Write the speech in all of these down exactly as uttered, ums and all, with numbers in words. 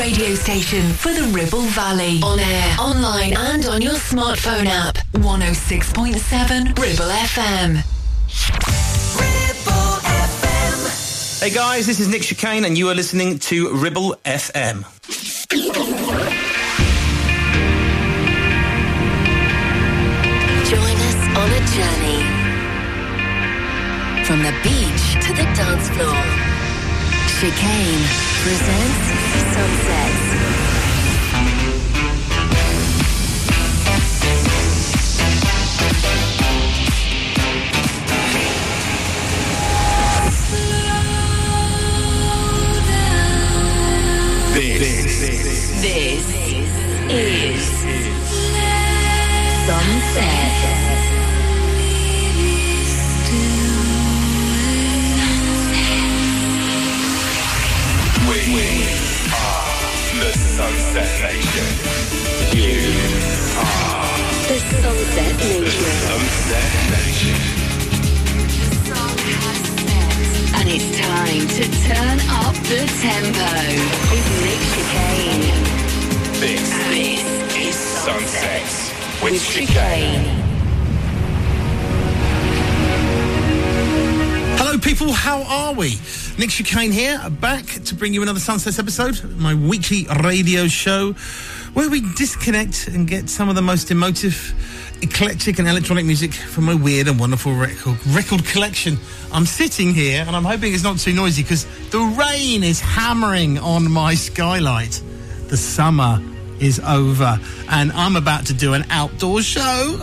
radio station for the Ribble Valley. On air, online and on your smartphone app. one oh six point seven Ribble F M. Ribble F M. Hey guys, this is Nick Chicane and you are listening to Ribble F M. Join us on a journey. From the beach to the dance floor. Chicane presents Sunsets. This, This is Sunset. we, we are the Sunset Nation. You are The Sunset Nation. Sunset Nation. And it's time to turn up the tempo with Nick Chicane. This, This is Sunsets with, with Chicane. Chicane. Hello people, how are we? Nick Chicane here, back to bring you another Sunsets episode, my weekly radio show where we disconnect and get some of the most emotive, eclectic and electronic music from my weird and wonderful record, record collection. I'm sitting here and I'm hoping it's not too noisy because the rain is hammering on my skylight. The summer is over and I'm about to do an outdoor show.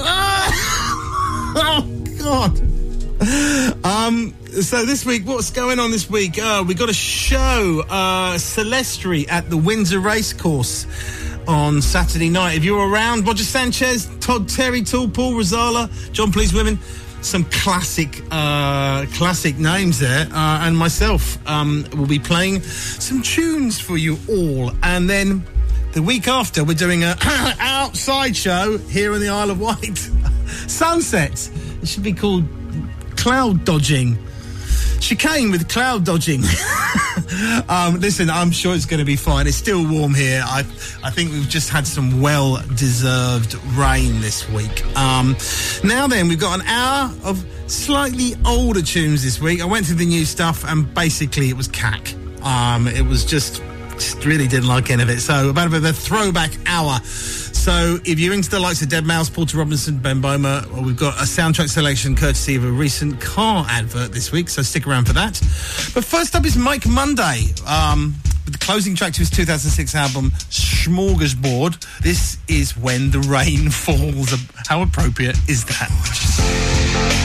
Oh, God. Um, so this week, what's going on this week? Uh, we got a show, uh, Celestri at the Windsor Racecourse on Saturday night. If you're around, Roger Sanchez, Todd Terry, Tool, Paul Rosala, John Please Women, some classic, uh, classic names there, uh, and myself, um, will be playing some tunes for you all. And then the week after, we're doing a outside show here in the Isle of Wight. Sunset. It should be called Cloud Dodging. Chicane with cloud dodging. um, listen, I'm sure it's going to be fine. It's still warm here. I I think we've just had some well-deserved rain this week. Um, now then, we've got an hour of slightly older tunes this week. I went through the new stuff and basically it was cack. Um, it was just, just really didn't like any of it. So about a bit of a throwback hour. So if you're into the likes of Deadmau5, Porter Robinson, Ben Boma, well, we've got a soundtrack selection courtesy of a recent car advert this week, so stick around for that. But first up is Mike Monday, um, with the closing track to his two thousand six album, Smorgasbord. This is When the Rain Falls. How appropriate is that?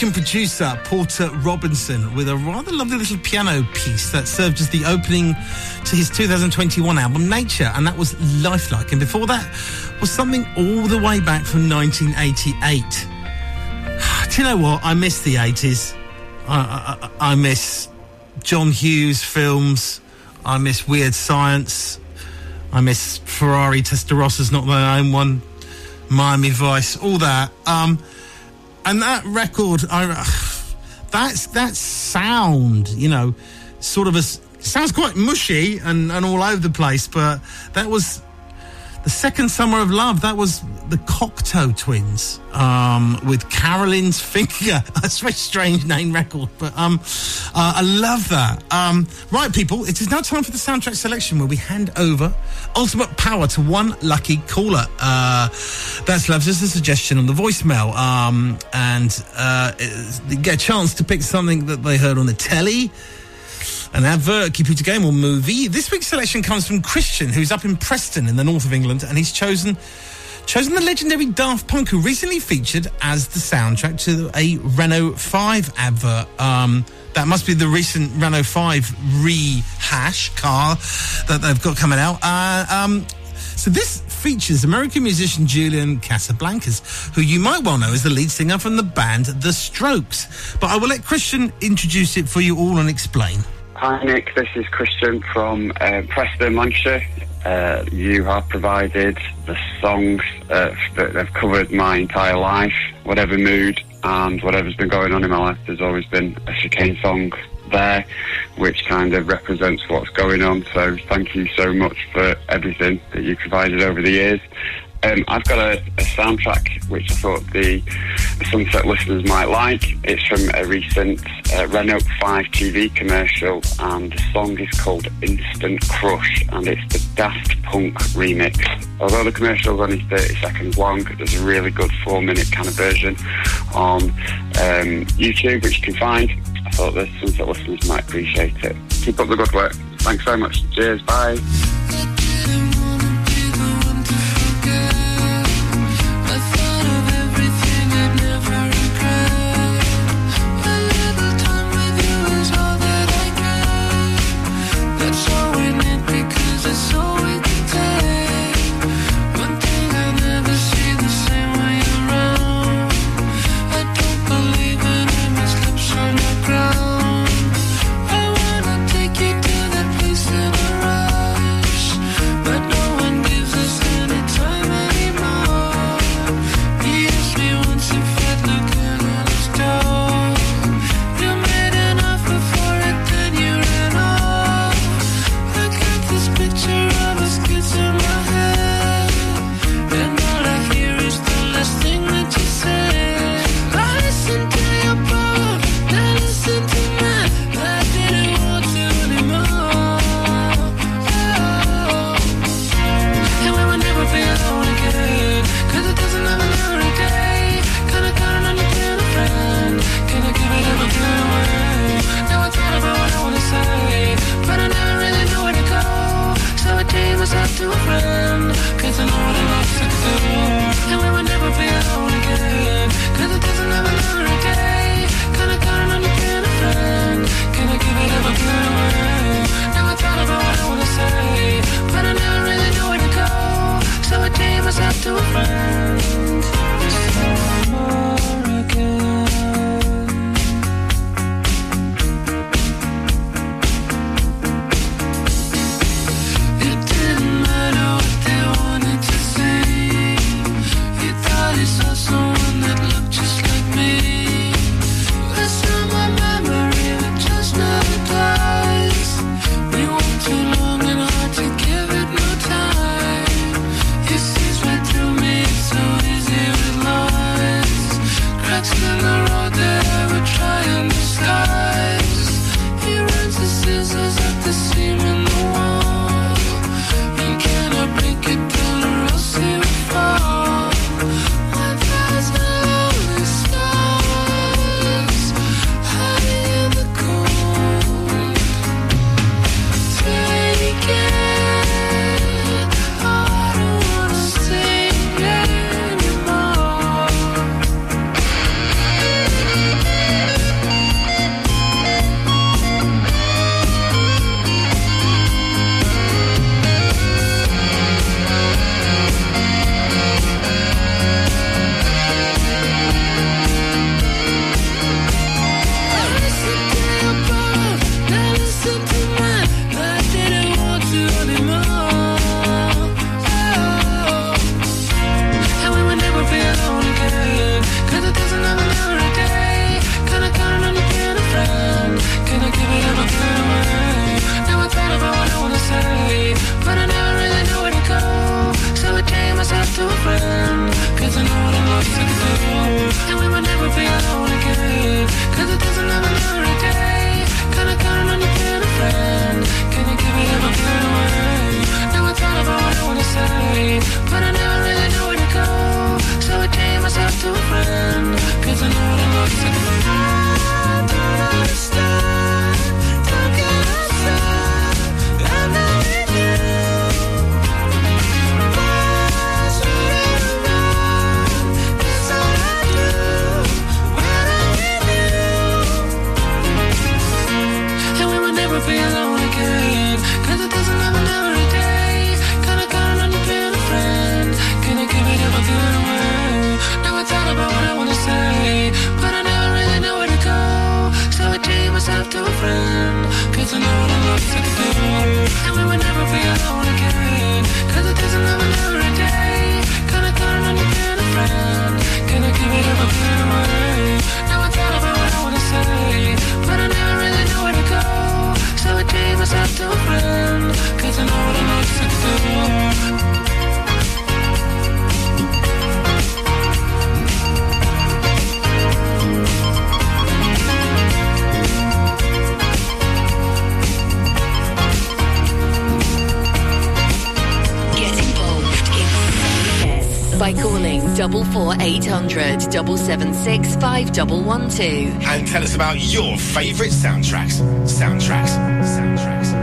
American producer Porter Robinson with a rather lovely little piano piece that served as the opening to his two thousand twenty-one album Nature, and that was Lifelike. And before that was something all the way back from nineteen eighty-eight. Do you know what? I miss the eighties. I, I, I miss John Hughes films. I miss Weird Science. I miss Ferrari Testarossas, not my own one. Miami Vice, all that. Um, and that record, I, that's that sound, you know, sort of a, sounds quite mushy and, and all over the place, but that was the Second Summer of Love. That was the Cocteau Twins um, with Caroline's Finger. That's a very strange name record, but um, uh, I love that. Um, right, people, it is now time for the soundtrack selection where we hand over ultimate power to one lucky caller. Uh, that's left us a suggestion on the voicemail, um, and uh, they get a chance to pick something that they heard on the telly, an advert, computer game or movie. This week's selection comes from Christian, who's up in Preston in the north of England, and he's chosen chosen the legendary Daft Punk, who recently featured as the soundtrack to a Renault five advert. Um, that must be the recent Renault five rehash car that they've got coming out. Uh, um, so this features American musician Julian Casablancas, who you might well know as the lead singer from the band The Strokes. But I will let Christian introduce it for you all and explain. Hi Nick, this is Christian from uh, Preston, Lancashire. Uh, you have provided the songs uh, that have covered my entire life. Whatever mood and whatever's been going on in my life, there's always been a chicane song there, which kind of represents what's going on. So thank you so much for everything that you provided over the years. Um, I've got a, a soundtrack which I thought the, the Sunset listeners might like. It's from a recent uh, Renault five T V commercial, and the song is called Instant Crush, and it's the Daft Punk remix. Although the commercial is only thirty seconds long, there's a really good four minute kind of version on um, YouTube, which you can find. I thought the Sunset listeners might appreciate it. Keep up the good work. Thanks so much. Cheers. Bye. I wanna take you to that place in a ride. else to do. And we would never be alone again. Cause it doesn't never, never a day. Gonna count on you being a friend. Gonna give it up, give it away. Now I thought about what I wanna say, but I never really know where to go. So I gave myself to a friend. Cause I know what I'm else to do. By calling double four eight hundred double seven six five double one two. And tell us about your favourite soundtracks. Soundtracks. Soundtracks.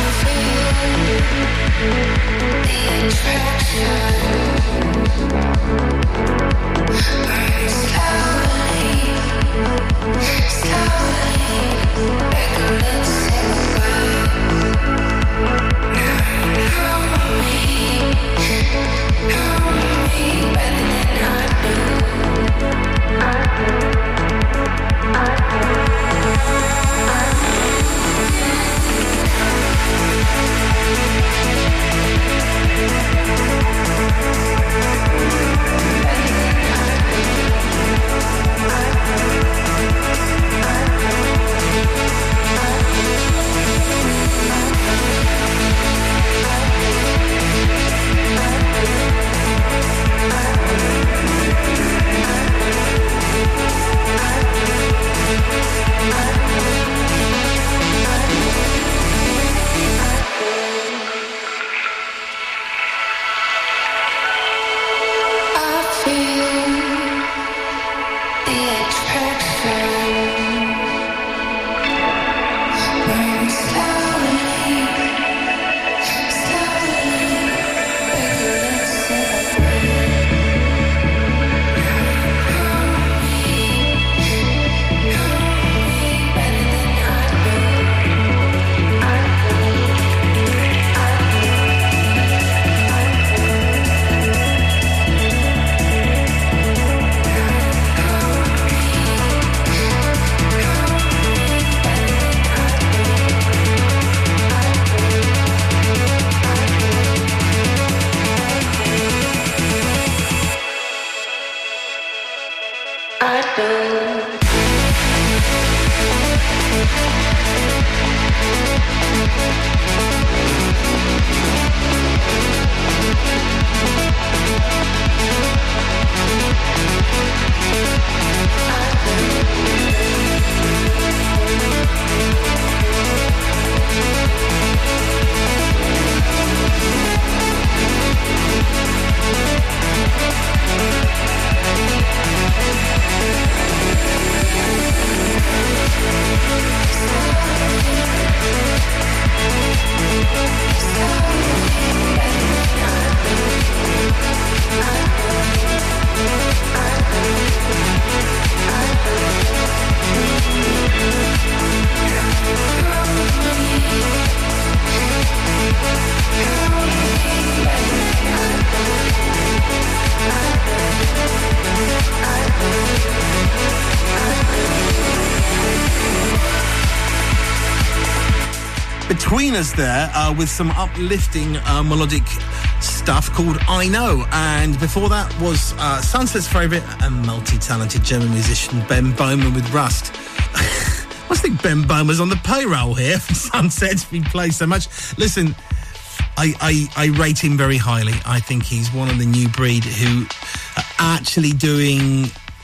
Between us there uh, with some uplifting uh, melodic stuff called I Know, and before that was uh, Sunset's favourite and multi-talented German musician Ben Bowman with Rust. I must think Ben Bowman's on the payroll here for Sunset to be played so much. Listen, I, I, I rate him very highly. I think he's one of the new breed who are actually doing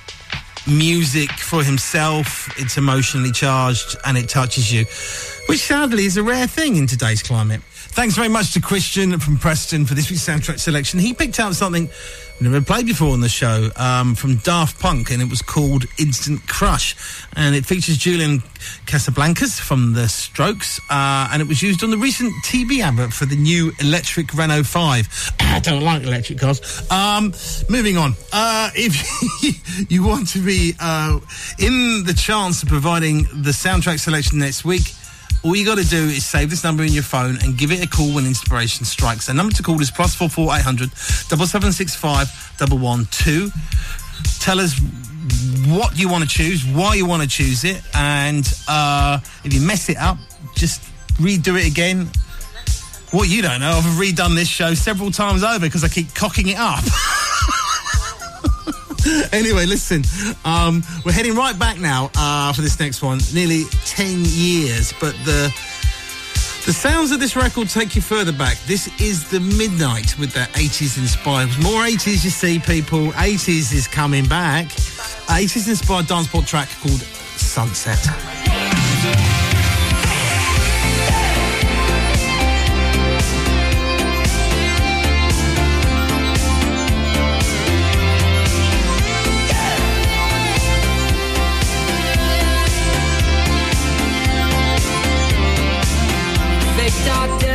music for himself. It's emotionally charged and it touches you, which sadly is a rare thing in today's climate. Thanks very much to Christian from Preston for this week's soundtrack selection. He picked out something I've never played before on the show, um, from Daft Punk, and it was called Instant Crush. And it features Julian Casablancas from The Strokes, uh, and it was used on the recent T V advert for the new electric Renault five. I don't like electric cars. Um, moving on. Uh, if you want to be uh, in the chance of providing the soundtrack selection next week, all you got to do is save this number in your phone and give it a call when inspiration strikes. The number to call is plus four four eight hundred double seven six five double one two. Tell us what you want to choose, why you want to choose it, and uh, if you mess it up, just redo it again. What you don't know, I've redone this show several times over because I keep cocking it up. Anyway, listen, um, we're heading right back now uh, for this next one. Nearly ten years, but the the sounds of this record take you further back. This is The Midnight with their eighties inspired. More eighties, you see, people. eighties is coming back. eighties inspired dance pop track called Sunset. Dark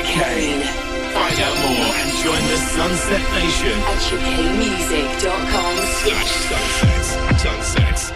Chicane. Find out more and join the Sunset Nation at chicane music dot com slash sunsets. Sunsets.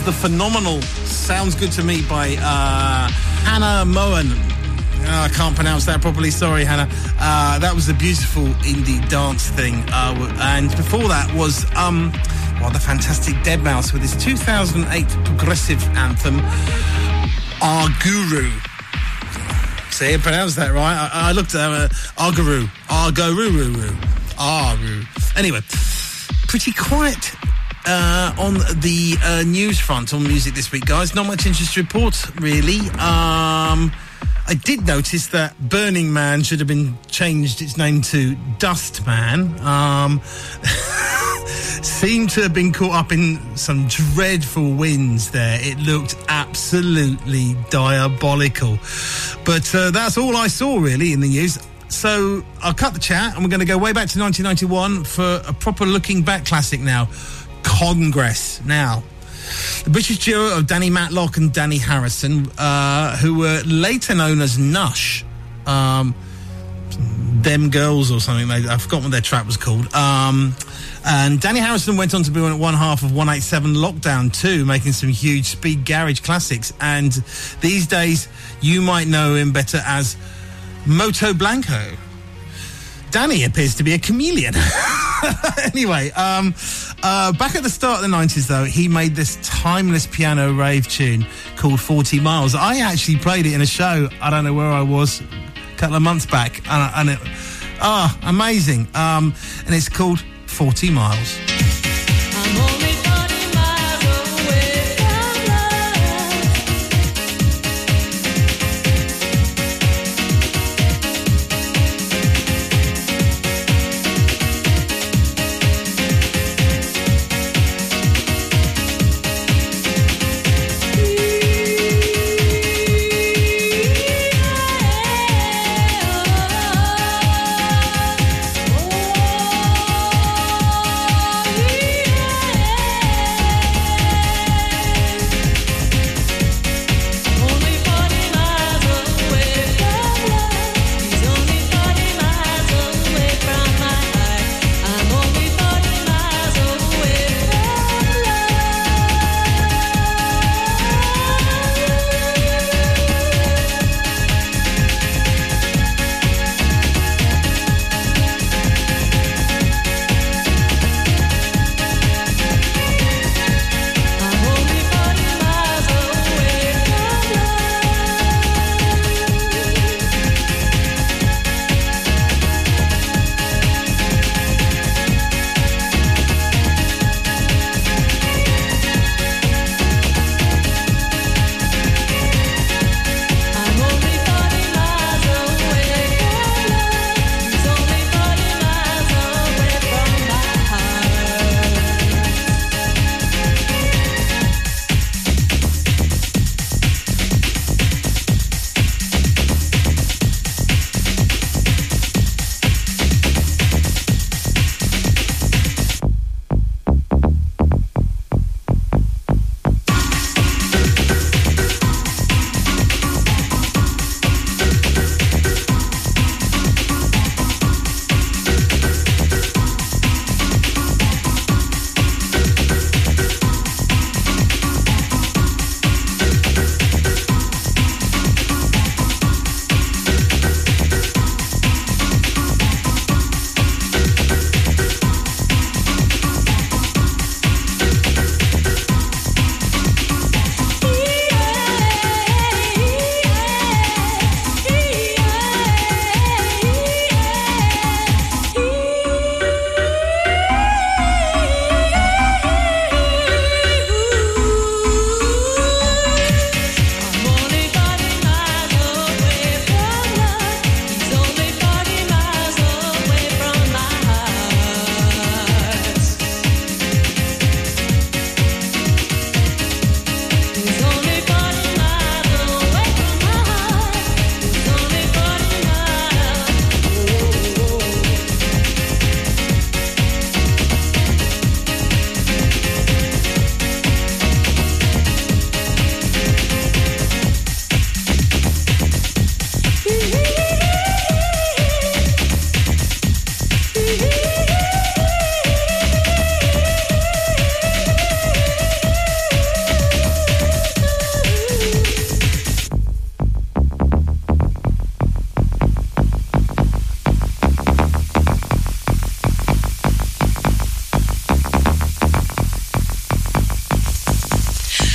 The Phenomenal. Sounds Good to Me by uh, Hannah Moen. Oh, I can't pronounce that properly. Sorry, Hannah. Uh, that was a beautiful indie dance thing. Uh, and before that was um, well, the fantastic deadmau five with his two thousand eight progressive anthem, Our Guru. See, I pronounced that right. I, I looked at uh, Our Guru. Our Guru. Aru. Anyway, pretty quiet uh, on the uh, news front on music this week, guys. Not much interest to report, really. Um, I did notice that Burning Man should have been changed its name to Dust Man. Um, seemed to have been caught up in some dreadful winds there. It looked absolutely diabolical. But uh, that's all I saw, really, in the news. So I'll cut the chat and we're going to go way back to nineteen ninety-one for a proper looking back classic now. Congress. Now, the British duo of Danny Matlock and Danny Harrison, uh, who were later known as Nush, um, Them Girls or something, I've forgotten what their track was called. Um, and Danny Harrison went on to be one half of one eighty-seven Lockdown too, making some huge speed garage classics. And these days, you might know him better as Moto Blanco. Danny appears to be a chameleon. Anyway, um, uh, back at the start of the nineties, though, he made this timeless piano rave tune called forty miles. I actually played it in a show. I don't know where I was a couple of months back. And, and it, ah, amazing. Um, and it's called forty miles. I'm only forty miles away from love.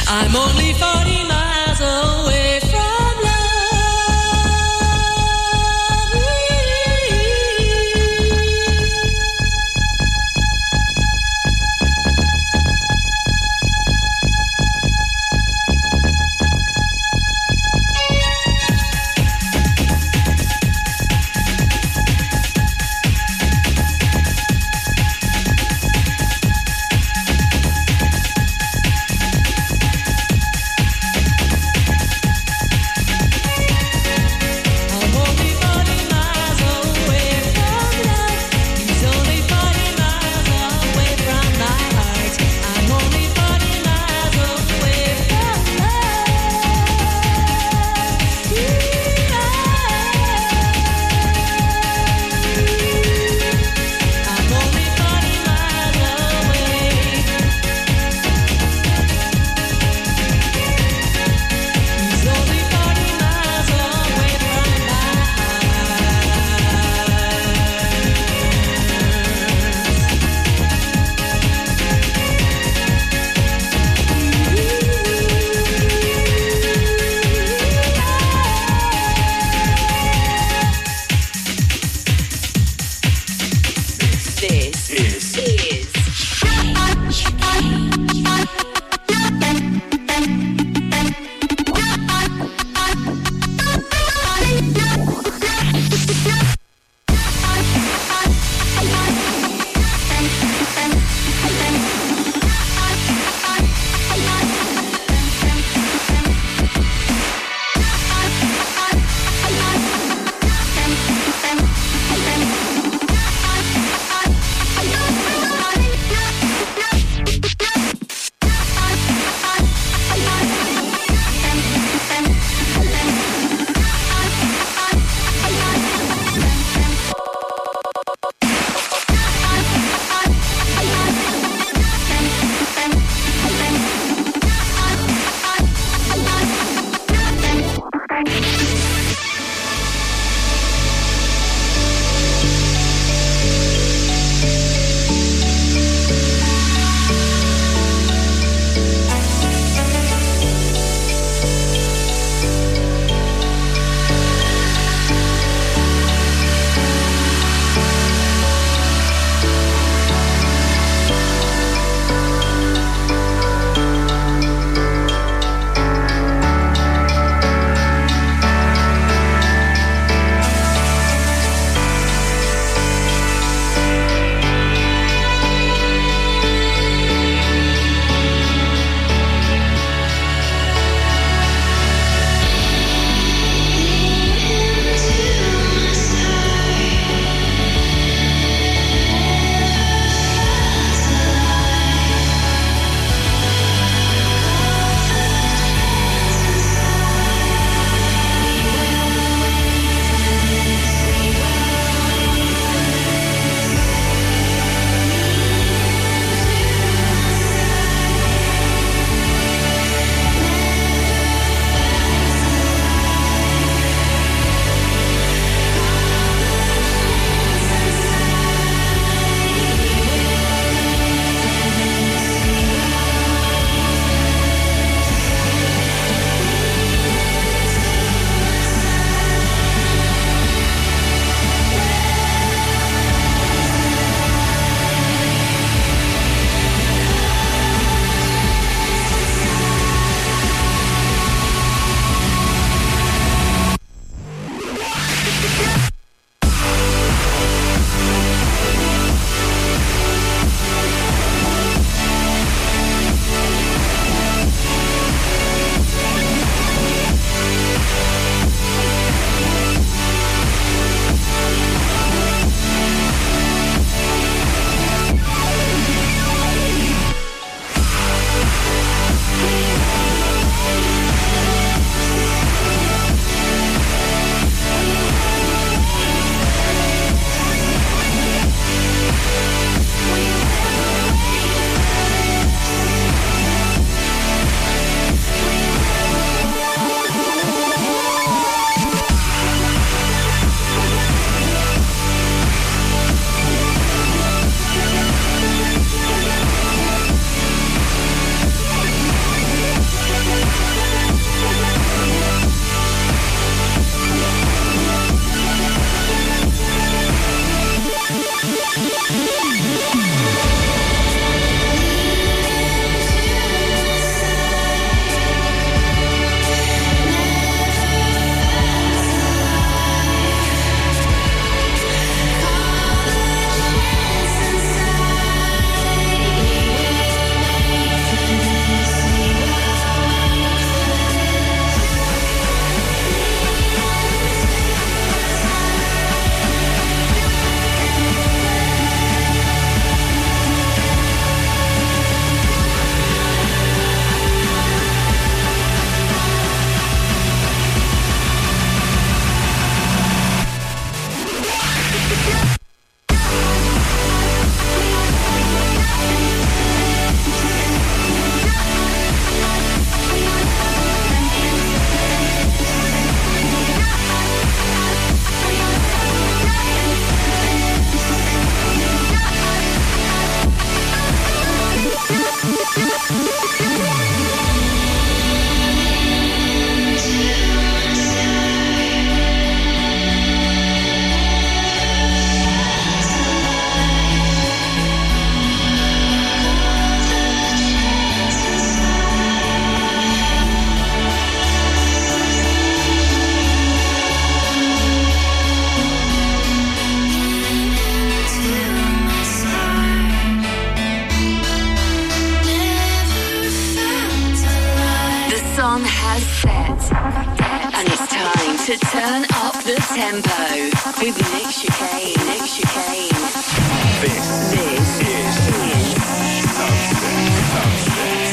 I'm only forty miles away from Turn up the tempo with Nick Chicane. Nick Chicane. This, This is is Sunset. Sunset.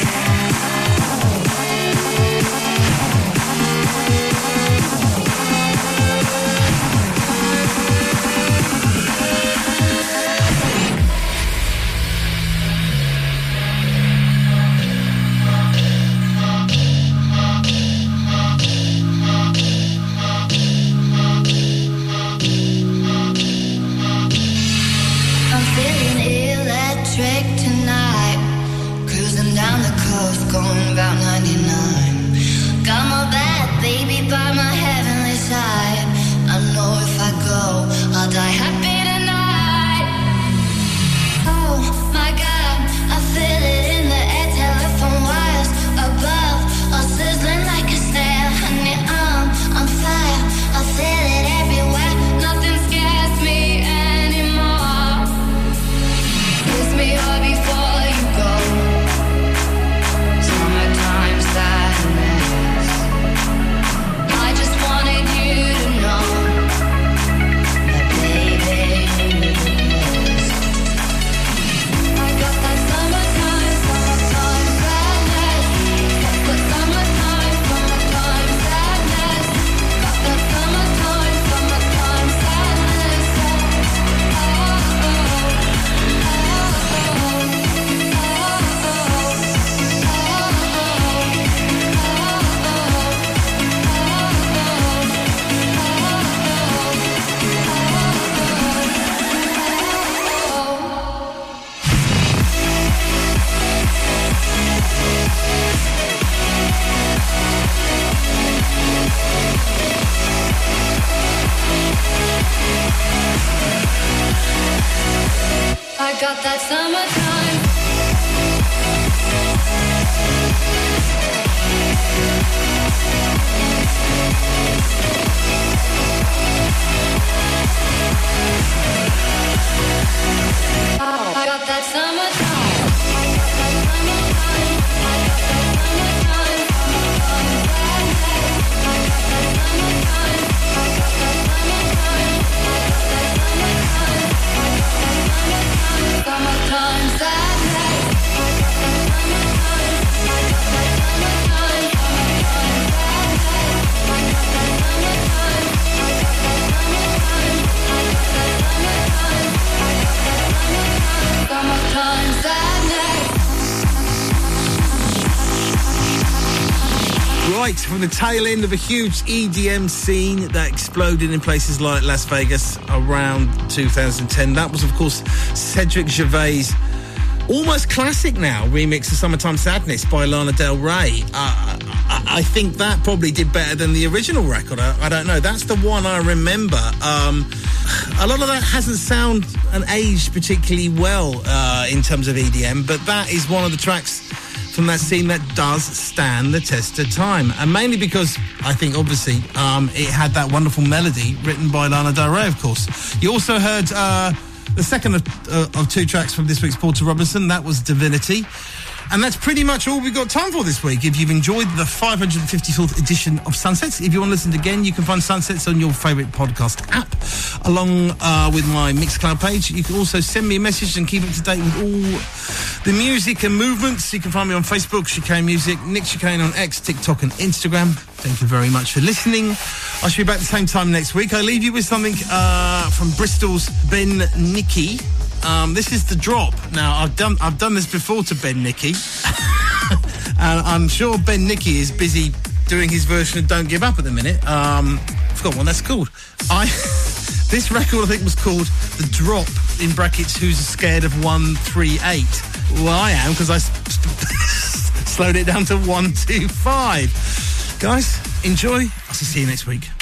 I'm feeling electric tonight. Cruising down the coast, going about ninety-nine. Got my bad baby by my heavenly side. I know if I go, I'll die happy tonight. Oh my God, I feel it in the air. Telephone wires above, all sizzling like a snare. Honey, I'm on fire. I feel it everywhere. Nothing scares me anymore. Kiss me all before you go. Summertime sadness. I just wanted you to know that baby you miss. I got that summertime, summertime sadness. Got that summertime, summertime sadness. Got that summertime, summertime sadness. Oh, oh, I got that summertime. I got that summertime. I got that summertime. I got that summertime. Summertime sadness. I got that summertime. I got that summertime. I got that summertime. I got that summertime. Summertime sadness. I got that summertime. I got that summertime. Summertime sadness. I got that summertime. I got that summertime. I got that summertime. I got that summertime. Summertime sadness. Right, from the tail end of a huge E D M scene that exploded in places like Las Vegas around two thousand ten. That was, of course, Cedric Gervais' almost classic now remix of Summertime Sadness by Lana Del Rey. Uh, I, I think that probably did better than the original record. I, I don't know. That's the one I remember. Um, a lot of that hasn't sound and aged particularly well uh, in terms of E D M, but that is one of the tracks from that scene that does stand the test of time, and mainly because I think obviously um, it had that wonderful melody written by Lana Del Rey, of course. You also heard uh, the second of, uh, of two tracks from this week's Porter Robinson. That was Divinity. And that's pretty much all we've got time for this week. If you've enjoyed the five hundred fifty-fourth edition of Sunsets, if you want to listen again, you can find Sunsets on your favourite podcast app, along uh, with my Mixcloud page. You can also send me a message and keep up to date with all the music and movements. You can find me on Facebook, Chicane Music, Nick Chicane on X, TikTok and Instagram. Thank you very much for listening. I shall be back at the same time next week. I leave you with something uh, from Bristol's Ben Nicky. Um, this is The Drop. Now, I've done I've done this before to Ben Nicky. And I'm sure Ben Nicky is busy doing his version of Don't Give Up at the minute. Um, I forgot what that's called. I This record, I think, was called The Drop, in brackets, Who's Scared of one three eight. Well, I am, because I slowed it down to one two five. Guys, enjoy. I'll see you next week.